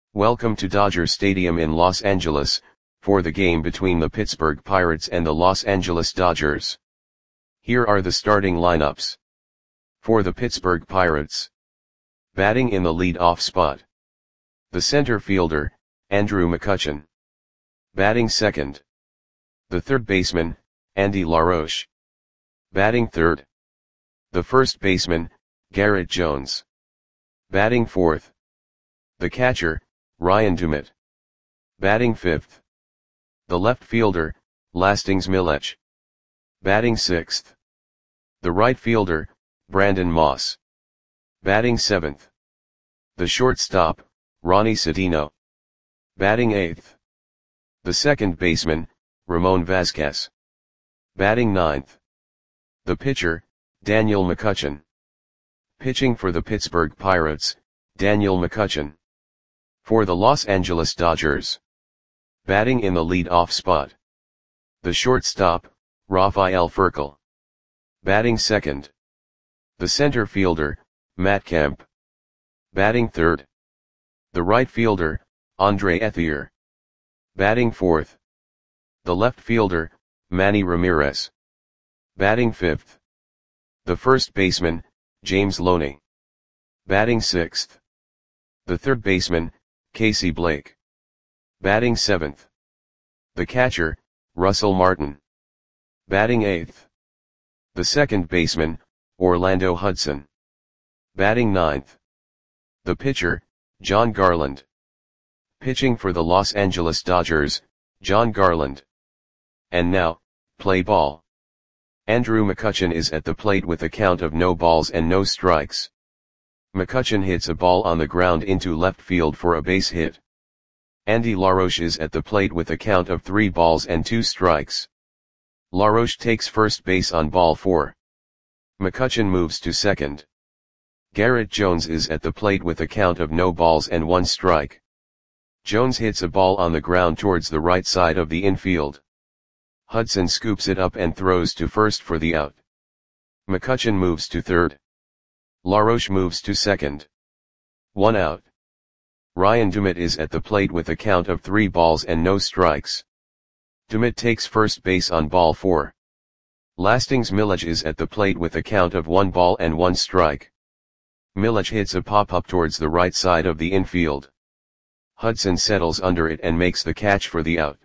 Welcome to Dodger Stadium in Los Angeles, for the game between the Pittsburgh Pirates and the Los Angeles Dodgers. Here are the starting lineups. For the Pittsburgh Pirates. Batting in the lead-off spot. The center fielder, Andrew McCutchen. Batting second. The third baseman, Andy LaRoche. Batting third. The first baseman, Garrett Jones. Batting fourth. The catcher, Ryan Doumit. Batting fifth. The left fielder, Lastings Milech. Batting sixth. The right fielder, Brandon Moss. Batting seventh. The shortstop, Ronnie Sedino. Batting eighth. The second baseman, Ramon Vasquez. Batting ninth. The pitcher, Daniel McCutchen. Pitching for the Pittsburgh Pirates, Daniel McCutchen. For the Los Angeles Dodgers. Batting in the lead-off spot. The shortstop, Rafael Furcal. Batting second. The center fielder, Matt Kemp. Batting third. The right fielder, Andre Ethier. Batting fourth. The left fielder, Manny Ramirez. Batting fifth. The first baseman, James Loney. Batting sixth. The third baseman, Casey Blake. Batting seventh. The catcher, Russell Martin. Batting eighth. The second baseman, Orlando Hudson. Batting ninth. The pitcher, Jon Garland. Pitching for the Los Angeles Dodgers, Jon Garland. And now, play ball. Andrew McCutchen is at the plate with a count of no balls and no strikes. McCutchen hits a ball on the ground into left field for a base hit. Andy LaRoche is at the plate with a count of 3 balls and 2 strikes. LaRoche takes first base on ball 4. McCutchen moves to second. Garrett Jones is at the plate with a count of no balls and 1 strike. Jones hits a ball on the ground towards the right side of the infield. Hudson scoops it up and throws to first for the out. McCutchen moves to third. LaRoche moves to second. 1 out. Ryan Doumit is at the plate with a count of 3 balls and no strikes. Doumit takes first base on ball 4. Lastings Milech is at the plate with a count of 1 ball and 1 strike. Milech hits a pop-up towards the right side of the infield. Hudson settles under it and makes the catch for the out.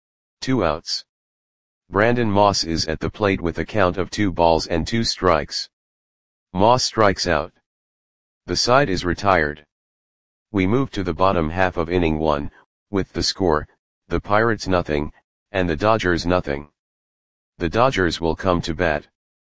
2 outs. Brandon Moss is at the plate with a count of 2 balls and 2 strikes. Moss strikes out. The side is retired. We move to the bottom half of inning 1, with the score, the Pirates nothing, and the Dodgers nothing. The Dodgers will come to bat.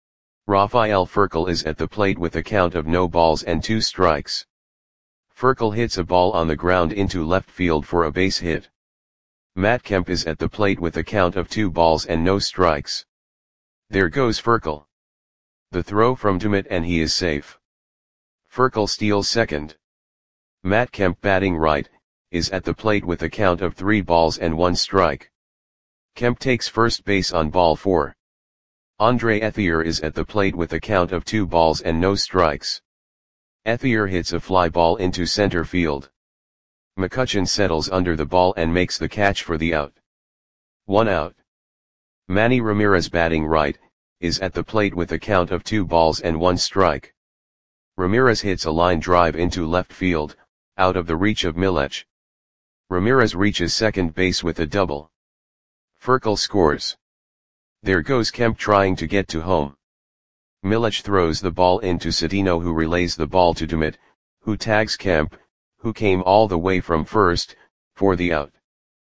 Rafael Furcal is at the plate with a count of no balls and 2 strikes. Furcal hits a ball on the ground into left field for a base hit. Matt Kemp is at the plate with a count of 2 balls and no strikes. There goes Furcal. The throw from Doumit and he is safe. Furcal steals second. Matt Kemp batting right, is at the plate with a count of 3 balls and 1 strike. Kemp takes first base on ball 4. Andre Ethier is at the plate with a count of 2 balls and no strikes. Ethier hits a fly ball into center field. McCutchen settles under the ball and makes the catch for the out. 1 out. Manny Ramirez batting right, is at the plate with a count of 2 balls and 1 strike. Ramirez hits a line drive into left field, out of the reach of Milech. Ramirez reaches second base with a double. Furcal scores. There goes Kemp trying to get to home. Milech throws the ball into Sedino, who relays the ball to Doumit, who tags Kemp, who came all the way from first, for the out.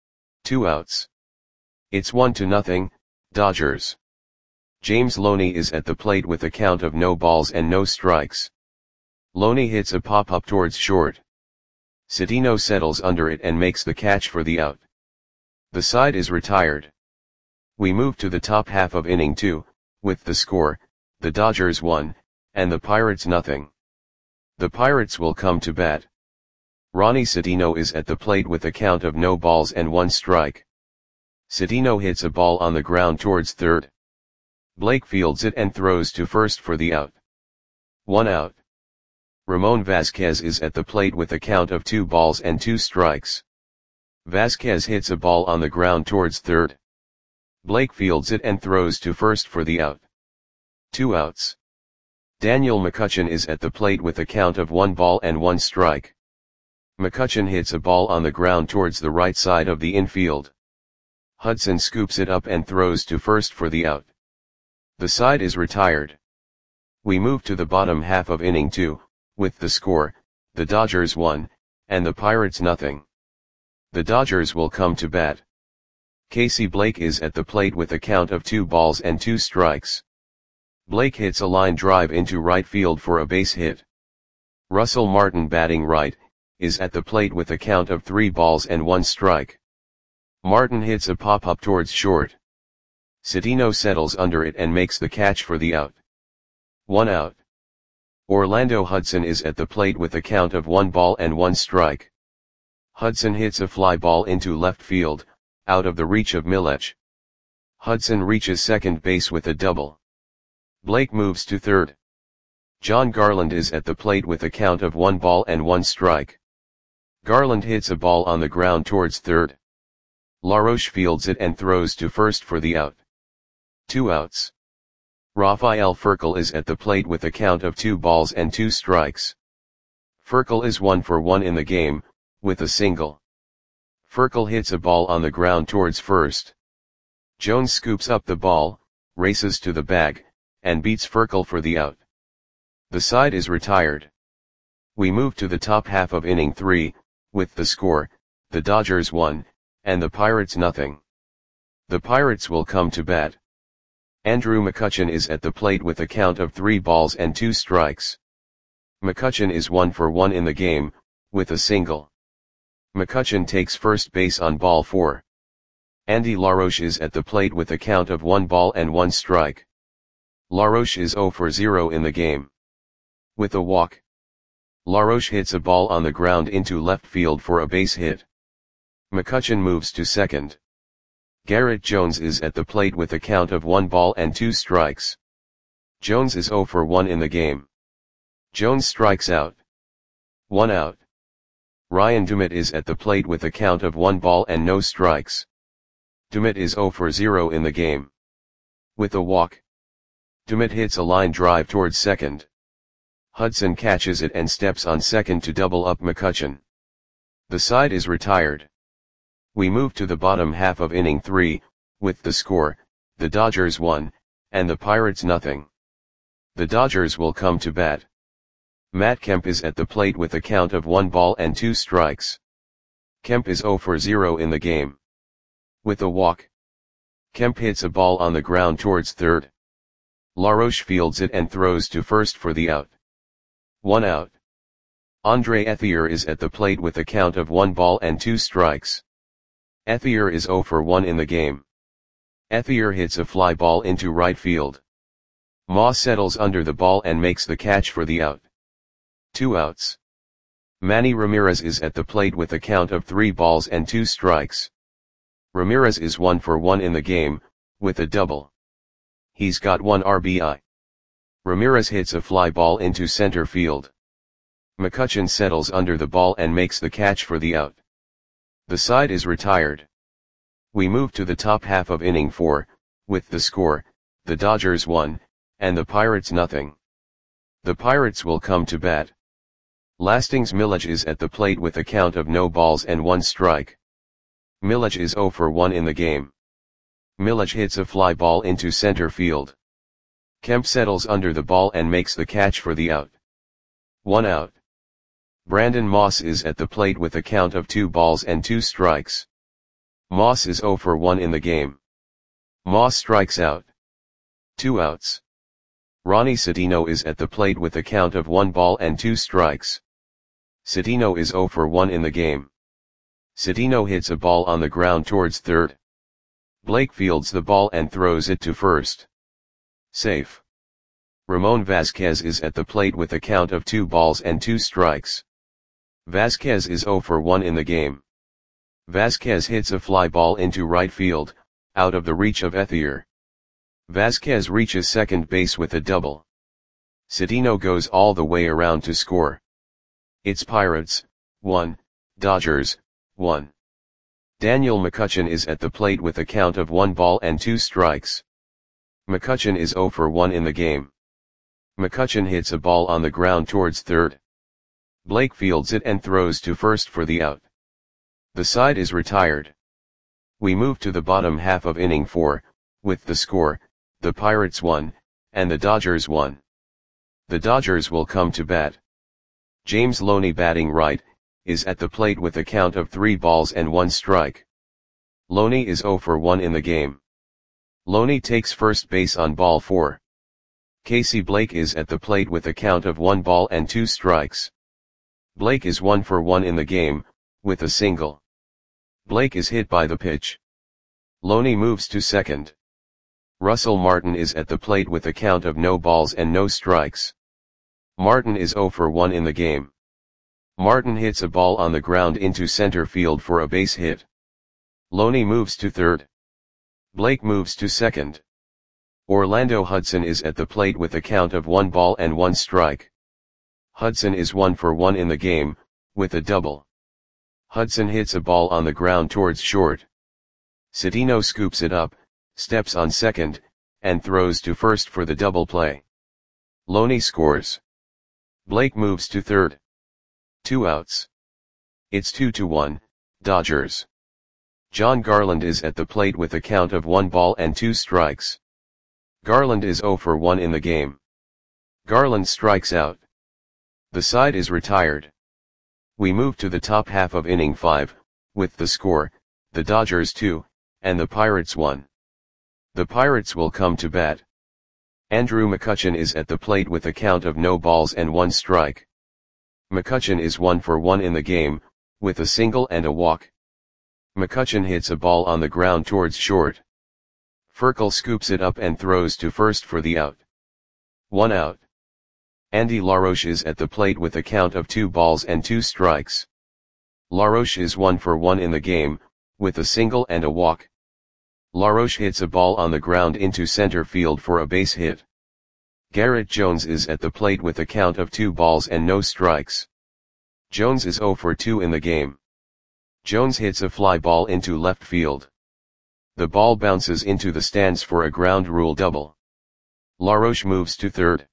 2 outs. It's 1-0, Dodgers. James Loney is at the plate with a count of no balls and no strikes. Loney hits a pop-up towards short. Sedino settles under it and makes the catch for the out. The side is retired. We move to the top half of inning 2, with the score, the Dodgers 1, and the Pirates nothing. The Pirates will come to bat. Ronnie Sedino is at the plate with a count of no balls and 1 strike. Sedino hits a ball on the ground towards third. Blake fields it and throws to first for the out. 1 out. Ramon Vasquez is at the plate with a count of 2 balls and 2 strikes. Vasquez hits a ball on the ground towards third. Blake fields it and throws to first for the out. 2 outs. Daniel McCutchen is at the plate with a count of 1 ball and 1 strike. McCutchen hits a ball on the ground towards the right side of the infield. Hudson scoops it up and throws to first for the out. The side is retired. We move to the bottom half of inning 2, with the score, the Dodgers 1, and the Pirates nothing. The Dodgers will come to bat. Casey Blake is at the plate with a count of 2 balls and 2 strikes. Blake hits a line drive into right field for a base hit. Russell Martin, batting right, is at the plate with a count of 3 balls and 1 strike. Martin hits a pop-up towards short. Citino settles under it and makes the catch for the out. 1 out. Orlando Hudson is at the plate with a count of 1 ball and 1 strike. Hudson hits a fly ball into left field, out of the reach of Milech. Hudson reaches second base with a double. Blake moves to third. John Garland is at the plate with a count of 1 ball and 1 strike. Garland hits a ball on the ground towards third. LaRoche fields it and throws to first for the out. 2 outs. Rafael Furcal is at the plate with a count of 2 balls and 2 strikes. Furcal is 1 for 1 in the game, with a single. Furcal hits a ball on the ground towards first. Jones scoops up the ball, races to the bag, and beats Furcal for the out. The side is retired. We move to the top half of inning 3, with the score, the Dodgers 1, and the Pirates nothing. The Pirates will come to bat. Andrew McCutchen is at the plate with a count of 3 balls and 2 strikes. McCutchen is 1 for 1 in the game, with a single. McCutchen takes first base on ball 4. Andy LaRoche is at the plate with a count of 1 ball and 1 strike. LaRoche is 0 for 0 in the game. With a walk. LaRoche hits a ball on the ground into left field for a base hit. McCutchen moves to second. Garrett Jones is at the plate with a count of 1 ball and 2 strikes. Jones is 0 for 1 in the game. Jones strikes out. 1 out. Ryan Dumit is at the plate with a count of 1 ball and no strikes. Dumit is 0 for 0 in the game. With a walk. Dumit hits a line drive towards second. Hudson catches it and steps on second to double up McCutchen. The side is retired. We move to the bottom half of inning 3, with the score, the Dodgers 1, and the Pirates nothing. The Dodgers will come to bat. Matt Kemp is at the plate with a count of 1 ball and 2 strikes. Kemp is 0 for 0 in the game. With a walk. Kemp hits a ball on the ground towards third. LaRoche fields it and throws to first for the out. 1 out. Andre Ethier is at the plate with a count of 1 ball and 2 strikes. Ethier is 0 for 1 in the game. Ethier hits a fly ball into right field. Moss settles under the ball and makes the catch for the out. 2 outs. Manny Ramirez is at the plate with a count of 3 balls and 2 strikes. Ramirez is 1 for 1 in the game, with a double. He's got 1 RBI. Ramirez hits a fly ball into center field. McCutchen settles under the ball and makes the catch for the out. The side is retired. We move to the top half of inning 4, with the score, the Dodgers 1, and the Pirates nothing. The Pirates will come to bat. Lastings Milech is at the plate with a count of no balls and 1 strike. Milech is 0 for 1 in the game. Milech hits a fly ball into center field. Kemp settles under the ball and makes the catch for the out. 1 out. Brandon Moss is at the plate with a count of 2 balls and 2 strikes. Moss is 0 for 1 in the game. Moss strikes out. 2 outs. Ronnie Citino is at the plate with a count of 1 ball and 2 strikes. Citino is 0 for 1 in the game. Citino hits a ball on the ground towards third. Blake fields the ball and throws it to first. Safe. Ramon Vasquez is at the plate with a count of 2 balls and 2 strikes. Vasquez is 0 for 1 in the game. Vasquez hits a fly ball into right field, out of the reach of Ethier. Vasquez reaches second base with a double. Citino goes all the way around to score. It's Pirates, 1, Dodgers, 1. Daniel McCutchen is at the plate with a count of 1 ball and 2 strikes. McCutchen is 0 for 1 in the game. McCutchen hits a ball on the ground towards third. Blake fields it and throws to first for the out. The side is retired. We move to the bottom half of inning 4, with the score, the Pirates 1, and the Dodgers 1. The Dodgers will come to bat. James Loney, batting right, is at the plate with a count of 3 balls and 1 strike. Loney is 0 for 1 in the game. Loney takes first base on ball 4. Casey Blake is at the plate with a count of 1 ball and 2 strikes. Blake is 1 for 1 in the game, with a single. Blake is hit by the pitch. Loney moves to second. Russell Martin is at the plate with a count of no balls and no strikes. Martin is 0 for 1 in the game. Martin hits a ball on the ground into center field for a base hit. Loney moves to third. Blake moves to second. Orlando Hudson is at the plate with a count of 1 ball and 1 strike. Hudson is 1 for 1 in the game, with a double. Hudson hits a ball on the ground towards short. Cedeno scoops it up, steps on second, and throws to first for the double play. Loney scores. Blake moves to third. 2 outs. It's 2-1, Dodgers. John Garland is at the plate with a count of 1 ball and 2 strikes. Garland is 0 for 1 in the game. Garland strikes out. The side is retired. We move to the top half of inning 5, with the score, the Dodgers 2, and the Pirates 1. The Pirates will come to bat. Andrew McCutchen is at the plate with a count of no balls and 1 strike. McCutchen is 1 for 1 in the game, with a single and a walk. McCutchen hits a ball on the ground towards short. Furkel scoops it up and throws to first for the out. 1 out. Andy LaRoche is at the plate with a count of 2 balls and 2 strikes. LaRoche is 1 for 1 in the game, with a single and a walk. LaRoche hits a ball on the ground into center field for a base hit. Garrett Jones is at the plate with a count of 2 balls and no strikes. Jones is 0 for 2 in the game. Jones hits a fly ball into left field. The ball bounces into the stands for a ground rule double. LaRoche moves to third.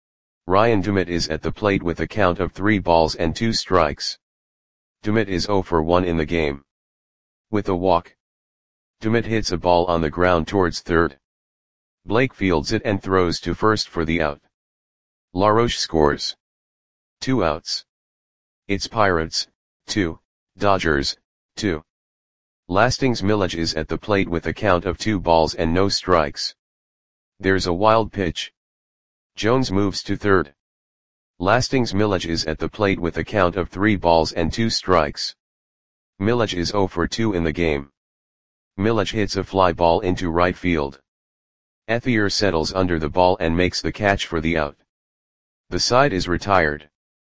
Ryan Dumit is at the plate with a count of 3 balls and 2 strikes. Dumit is 0 for 1 in the game. With a walk. Dumit hits a ball on the ground towards third. Blake fields it and throws to first for the out. LaRoche scores. 2 outs. It's Pirates, 2, Dodgers, 2. Lastings Milledge is at the plate with a count of 2 balls and no strikes. There's a wild pitch. Jones moves to third. Lastings Milledge is at the plate with a count of 3 balls and 2 strikes. Milledge is 0 for 2 in the game. Milledge hits a fly ball into right field. Ethier settles under the ball and makes the catch for the out. The side is retired.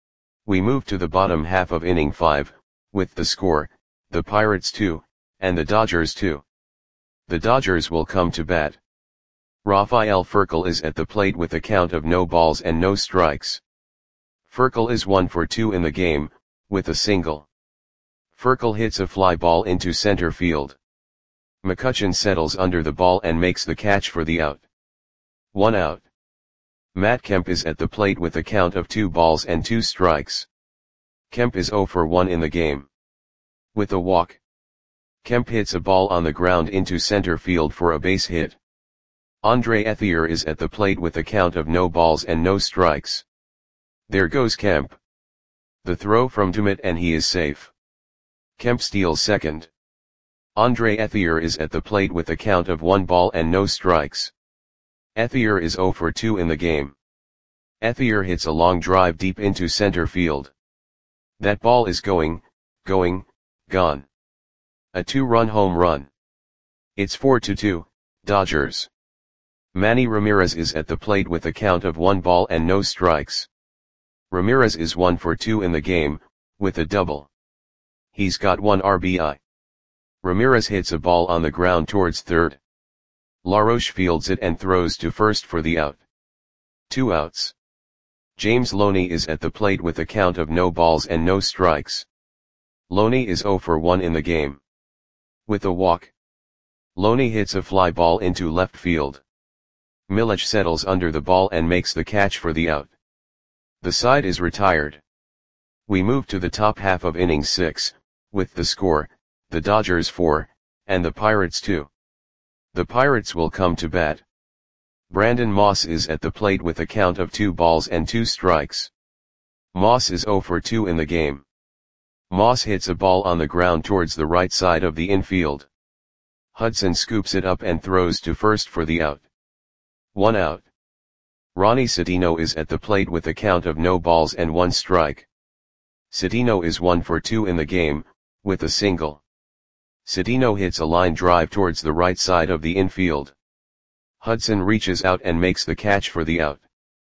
We move to the bottom half of inning 5, with the score, the Pirates 2, and the Dodgers 2. The Dodgers will come to bat. Rafael Furkel is at the plate with a count of no balls and no strikes. Furkel is 1 for 2 in the game, with a single. Furkel hits a fly ball into center field. McCutchen settles under the ball and makes the catch for the out. 1 out. Matt Kemp is at the plate with a count of 2 balls and 2 strikes. Kemp is 0 for 1 in the game. With a walk. Kemp hits a ball on the ground into center field for a base hit. Andre Ethier is at the plate with a count of no balls and no strikes. There goes Kemp. The throw from Dumit and he is safe. Kemp steals second. Andre Ethier is at the plate with a count of 1 ball and no strikes. Ethier is 0 for 2 in the game. Ethier hits a long drive deep into center field. That ball is gone. A 2-run home run. It's 4-2, Dodgers. Manny Ramirez is at the plate with a count of 1 ball and no strikes. Ramirez is 1 for 2 in the game, with a double. He's got 1 RBI. Ramirez hits a ball on the ground towards third. LaRoche fields it and throws to first for the out. 2 outs. James Loney is at the plate with a count of no balls and no strikes. Loney is 0 for 1 in the game. With a walk, Loney hits a fly ball into left field. Milich settles under the ball and makes the catch for the out. The side is retired. We move to the top half of inning 6, with the score, the Dodgers 4, and the Pirates 2. The Pirates will come to bat. Brandon Moss is at the plate with a count of 2 balls and 2 strikes. Moss is 0 for 2 in the game. Moss hits a ball on the ground towards the right side of the infield. Hudson scoops it up and throws to first for the out. 1 out. Ronnie Citino is at the plate with a count of no balls and 1 strike. Citino is 1 for 2 in the game, with a single. Citino hits a line drive towards the right side of the infield. Hudson reaches out and makes the catch for the out.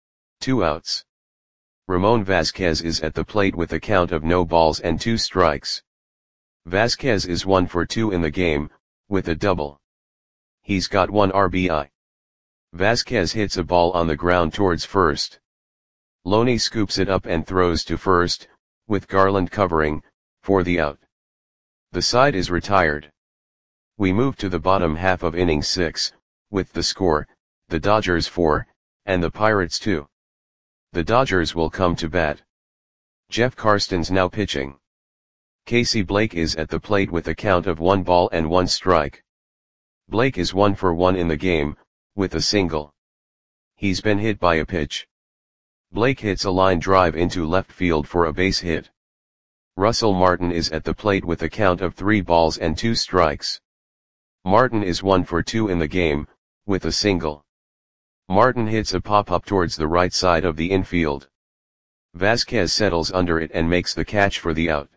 2 outs. Ramon Vasquez is at the plate with a count of no balls and 2 strikes. Vasquez is 1 for 2 in the game, with a double. He's got 1 RBI. Vasquez hits a ball on the ground towards first. Loney scoops it up and throws to first, with Garland covering, for the out. The side is retired. We move to the bottom half of inning 6, with the score, the Dodgers 4, and the Pirates 2. The Dodgers will come to bat. Jeff Karstens now pitching. Casey Blake is at the plate with a count of 1 ball and 1 strike. Blake is 1 for 1 in the game, with a single. He's been hit by a pitch. Blake hits a line drive into left field for a base hit. Russell Martin is at the plate with a count of 3 balls and 2 strikes. Martin is 1 for 2 in the game, with a single. Martin hits a pop-up towards the right side of the infield. Vasquez settles under it and makes the catch for the out.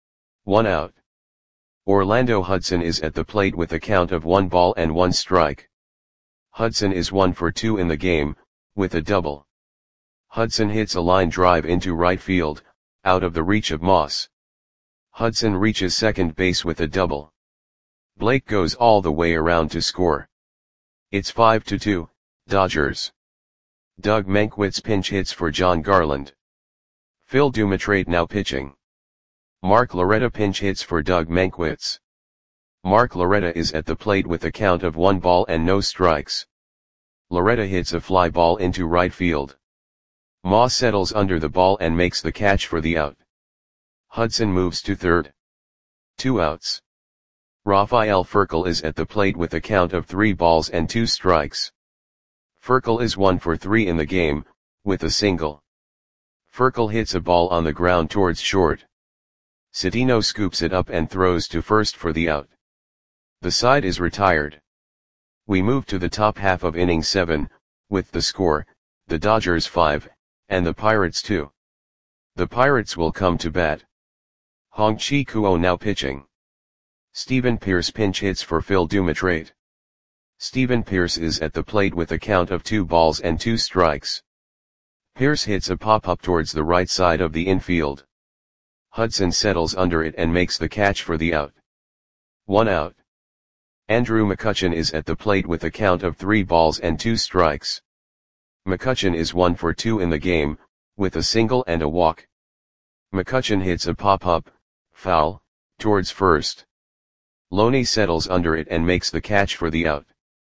1 out. Orlando Hudson is at the plate with a count of 1 ball and 1 strike. Hudson is 1 for 2 in the game, with a double. Hudson hits a line drive into right field, out of the reach of Moss. Hudson reaches second base with a double. Blake goes all the way around to score. It's 5-2, Dodgers. Doug Mankiewicz pinch hits for John Garland. Phil Dumitrade now pitching. Mark Loretta pinch hits for Doug Mankiewicz. Mark Loretta is at the plate with a count of 1 ball and no strikes. Loretta hits a fly ball into right field. Moss settles under the ball and makes the catch for the out. Hudson moves to third. 2 outs. Rafael Furcal is at the plate with a count of 3 balls and 2 strikes. Furcal is 1 for 3 in the game, with a single. Furcal hits a ball on the ground towards short. Citino scoops it up and throws to first for the out. The side is retired. We move to the top half of inning 7, with the score, the Dodgers 5, and the Pirates 2. The Pirates will come to bat. Hong-Chi Kuo now pitching. Stephen Pearce pinch hits for Phil Dumitrade. Stephen Pearce is at the plate with a count of 2 balls and 2 strikes. Pearce hits a pop-up towards the right side of the infield. Hudson settles under it and makes the catch for the out. 1 out. Andrew McCutchen is at the plate with a count of 3 balls and 2 strikes. McCutchen is 1 for 2 in the game, with a single and a walk. McCutchen hits a pop-up, foul, towards first. Loney settles under it and makes the catch for the out.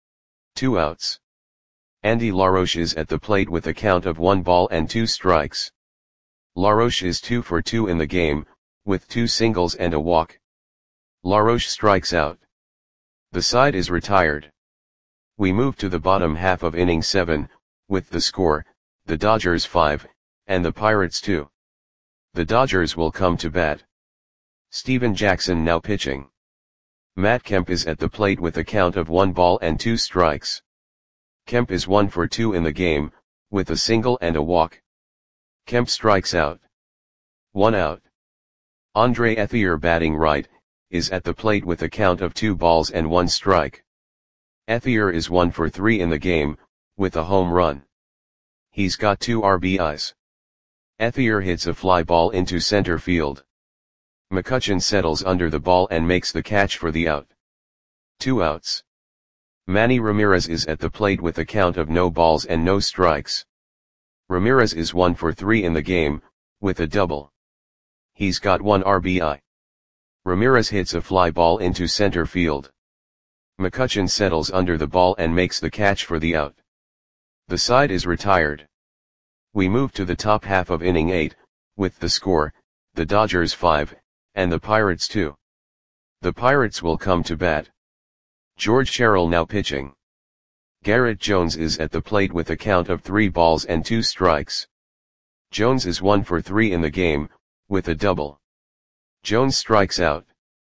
2 outs. Andy LaRoche is at the plate with a count of 1 ball and 2 strikes. LaRoche is 2 for 2 in the game, with 2 singles and a walk. LaRoche strikes out. The side is retired. We move to the bottom half of inning 7, with the score, the Dodgers 5, and the Pirates 2. The Dodgers will come to bat. Steven Jackson now pitching. Matt Kemp is at the plate with a count of 1 ball and 2 strikes. Kemp is 1 for 2 in the game, with a single and a walk. Kemp strikes out. 1 out. Andre Ethier batting right, is at the plate with a count of 2 balls and 1 strike. Ethier is 1 for 3 in the game, with a home run. He's got 2 RBIs. Ethier hits a fly ball into center field. McCutchen settles under the ball and makes the catch for the out. 2 outs. Manny Ramirez is at the plate with a count of no balls and no strikes. Ramirez is 1 for 3 in the game, with a double. He's got 1 RBI. Ramirez hits a fly ball into center field. McCutchen settles under the ball and makes the catch for the out. The side is retired. We move to the top half of inning 8, with the score, the Dodgers 5, and the Pirates 2. The Pirates will come to bat. George Sherrill now pitching. Garrett Jones is at the plate with a count of 3 balls and 2 strikes. Jones is 1 for 3 in the game, with a double. Jones strikes out.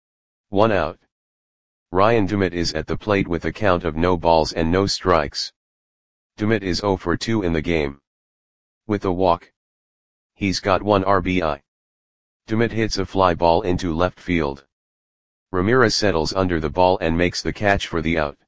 1 out. Ryan Dumit is at the plate with a count of no balls and no strikes. Dumit is 0 for 2 in the game. With a walk. He's got 1 RBI. Dumit hits a fly ball into left field. Ramirez settles under the ball and makes the catch for the out.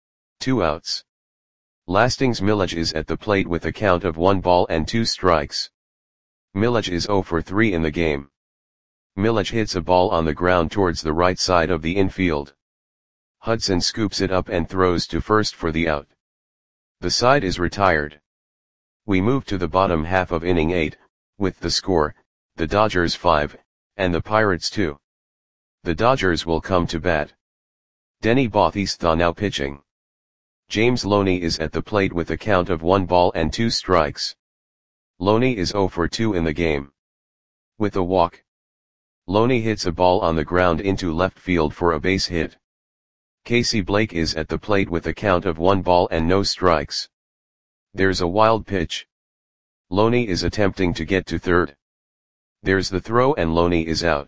2 outs. Lastings Milledge is at the plate with a count of 1 ball and 2 strikes. Milledge is 0 for 3 in the game. Milledge hits a ball on the ground towards the right side of the infield. Hudson scoops it up and throws to first for the out. The side is retired. We move to the bottom half of inning 8, with the score, the Dodgers 5, and the Pirates 2. The Dodgers will come to bat. Denny Bautista now pitching. James Loney is at the plate with a count of 1 ball and 2 strikes. Loney is 0 for 2 in the game. With a walk. Loney hits a ball on the ground into left field for a base hit. Casey Blake is at the plate with a count of 1 ball and no strikes. There's a wild pitch. Loney is attempting to get to third. There's the throw and Loney is out.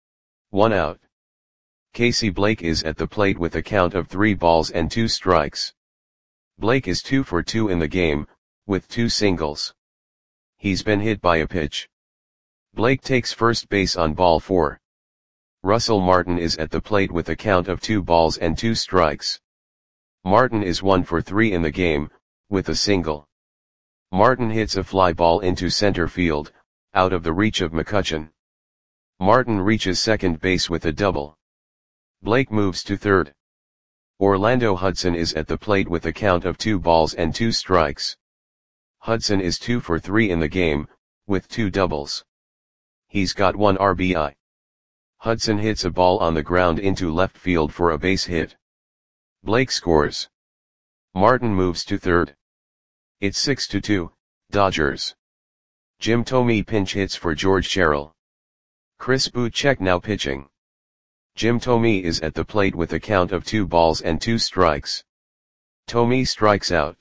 1 out. Casey Blake is at the plate with a count of 3 balls and 2 strikes. Blake is 2 for 2 in the game, with 2 singles. He's been hit by a pitch. Blake takes first base on ball 4. Russell Martin is at the plate with a count of 2 balls and 2 strikes. Martin is 1 for 3 in the game, with a single. Martin hits a fly ball into center field, out of the reach of McCutchen. Martin reaches second base with a double. Blake moves to third. Orlando Hudson is at the plate with a count of 2 balls and 2 strikes. Hudson is 2 for 3 in the game, with 2 doubles. He's got 1 RBI. Hudson hits a ball on the ground into left field for a base hit. Blake scores. Martin moves to third. It's 6-2, Dodgers. Jim Thome pinch hits for George Sherrill. Chris Bouchek now pitching. Jim Thome is at the plate with a count of 2 balls and 2 strikes. Thome strikes out.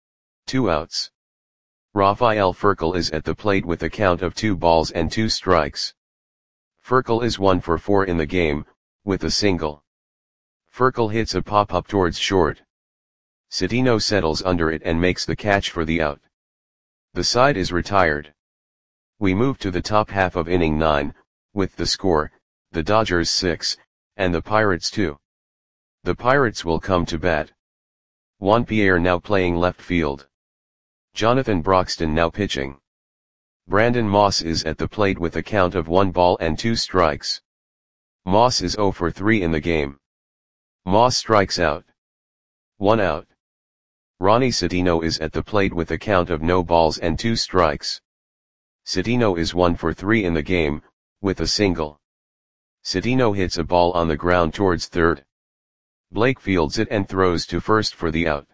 2 outs. Rafael Furcal is at the plate with a count of 2 balls and 2 strikes. Furcal is 1 for 4 in the game, with a single. Furcal hits a pop-up towards short. Cedeno settles under it and makes the catch for the out. The side is retired. We move to the top half of inning 9, with the score, the Dodgers 6, and the Pirates 2. The Pirates will come to bat. Juan Pierre now playing left field. Jonathan Broxton now pitching. Brandon Moss is at the plate with a count of 1 ball and 2 strikes. Moss is 0 for 3 in the game. Moss strikes out. 1 out. Ronnie Cedeno is at the plate with a count of no balls and 2 strikes. Cedeno is 1 for 3 in the game, with a single. Cedeno hits a ball on the ground towards third. Blake fields it and throws to first for the out.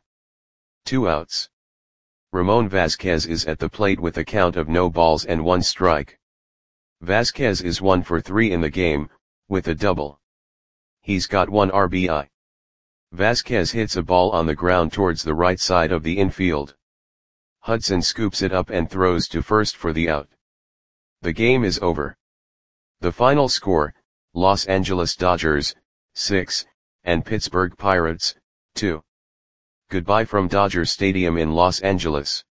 2 outs. Ramon Vasquez is at the plate with a count of no balls and 1 strike. Vasquez is 1 for 3 in the game, with a double. He's got 1 RBI. Vasquez hits a ball on the ground towards the right side of the infield. Hudson scoops it up and throws to first for the out. The game is over. The final score, Los Angeles Dodgers, 6, and Pittsburgh Pirates, 2. Goodbye from Dodger Stadium in Los Angeles.